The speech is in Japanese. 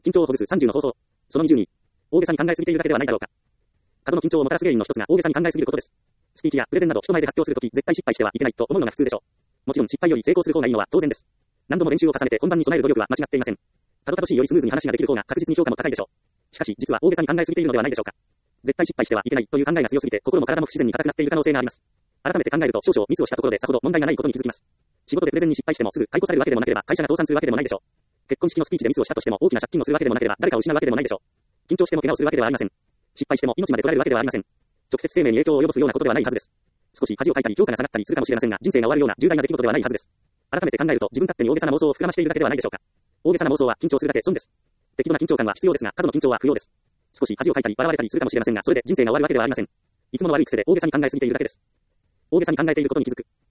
緊張をほぐす30の方法。その20に、大げさに考えすぎているだけではないだろうか。過度の緊張をもたらす原因の一つが大げさに考えすぎることです。スピーチやプレゼンなど人前で発表するとき絶対失敗してはいけないと思うのが普通でしょう。もちろん失敗より成功する方がいいのは当然です。何度も練習を重ねて本番に備える努力は間違っていません。たどたどしいよりスムーズに話ができる方が確実に評価も高いでしょう。しかし実は大げさに考えすぎているのではないでしょうか。絶対失敗してはいけないという考えが強すぎて心も体も不自然に硬くなっている可能性があります。改めて考えると少々ミスをしたところでさほど問題がないことに気づきます。仕事でプレゼンに失敗してもすぐ解雇されるわけでもなければ会社が倒産するわけでもないでしょう。結婚式のスピーチでミスをしたとしても大きな借金をするわけでもなければ誰かを失うわけでもないでしょう。緊張しても怪我をするわけではありません。失敗しても命まで取られるわけではありません。直接生命に影響を及ぼすようなことではないはずです。少し恥をかいたり評価が下がったりするかもしれませんが人生が終わるような重大な出来事ではないはずです。改めて考えると自分勝手に大げさな妄想を膨らましているだけではないでしょうか。大げさな妄想は緊張するだけ損です。適度な緊張感は必要ですが過度の緊張は不要です。少し恥をかいたり笑われたりするかもしれませんがそれで人生が終わるわけではありません。いつもの悪い癖で大げさに考えすぎているだけです。大げさに考えていることに気づく。